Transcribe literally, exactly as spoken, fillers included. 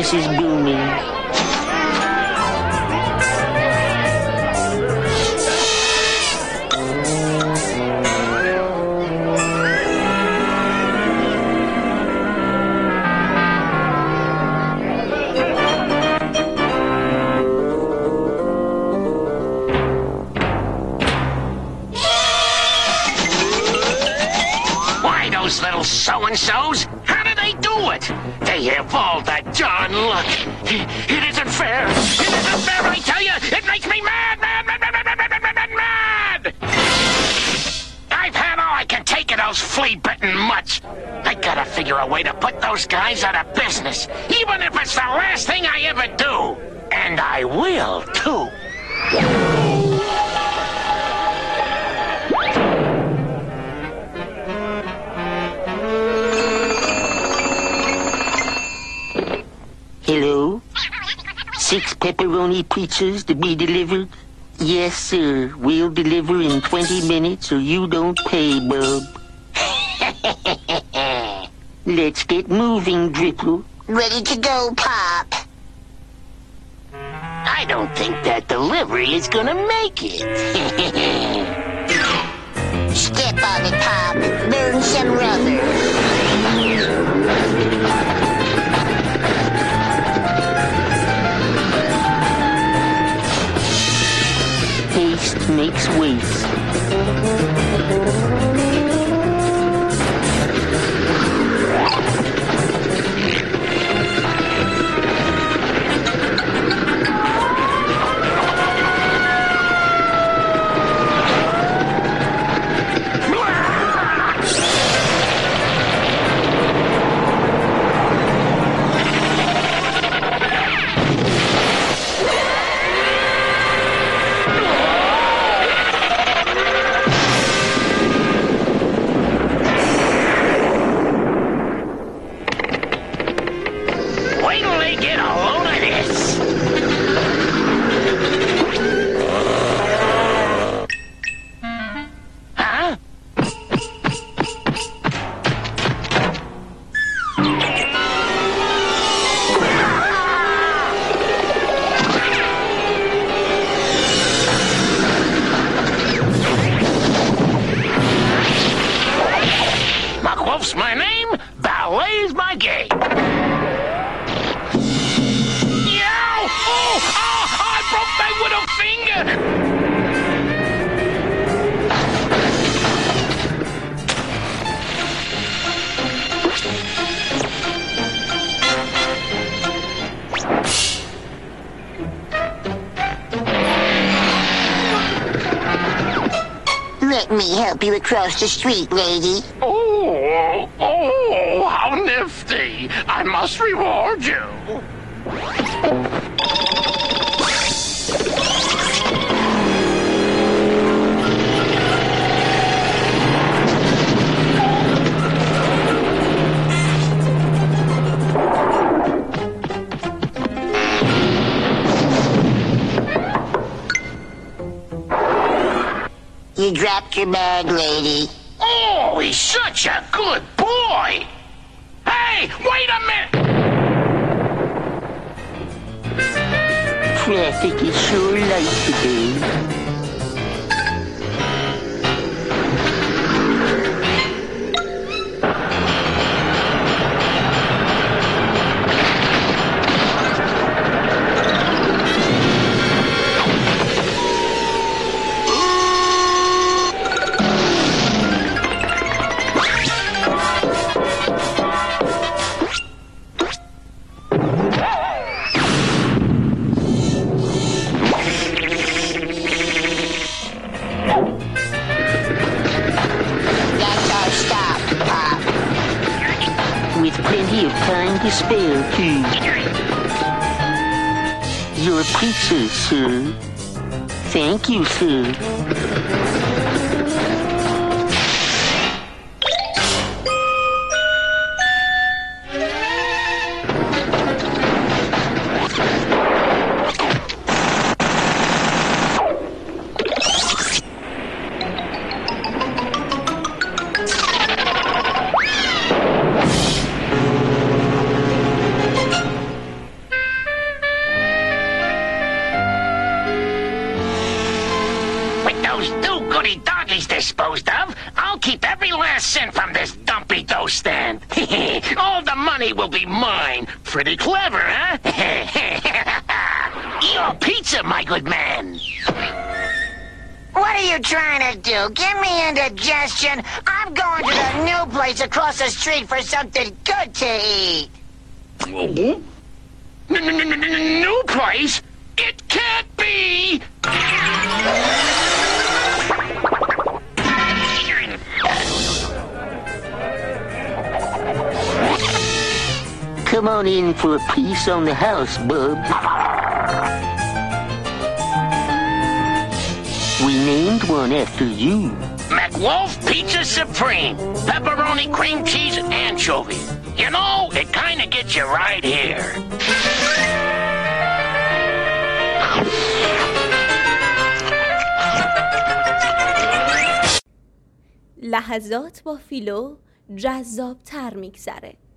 business is booming. Those little so-and-sos, how do they do it? They have all that darn luck. It isn't fair. It isn't fair, I tell you. It makes me mad, mad, mad, mad, mad, mad, mad, mad, mad, mad. I've had all I can take of those flea-bitten mutts. I gotta figure a way to put those guys out of business, even if it's the last thing I ever do. And I will, too. Hello? Six pepperoni pizzas to be delivered? Yes, sir. We'll deliver in twenty minutes or you don't pay, bub. Let's get moving, Dripple. Ready to go, Pop. I don't think that delivery is gonna make it. Step on it, Pop. Burn some rubber. Haste makes waste. Wolf's my name, ballet's my game. Yow! Oh, oh, I broke my little finger! Let me help you across the street, lady. Oh, oh, how nifty. I must reward you. You dropped your bag, lady. Oh, he's such a good boy. Hey, wait a minute. Traffic is sure light today. With plenty of time to spare, too. Your pizza, sir. Thank you, sir. do-goody-doggies disposed of, I'll keep every last cent from this dumpy dough stand. All the money will be mine. Pretty clever, huh? Your pizza, my good man. What are you trying to do? Give me indigestion? I'm going to the new place across the street for something good to eat. New place? It can't be! Come on in for a piece on the house, bub. We named one after you. McWolf Pizza Supreme. Pepperoni, cream cheese, and anchovy. You know, it kind of gets you right here. لحظات با فیلو جذاب تر میگذره.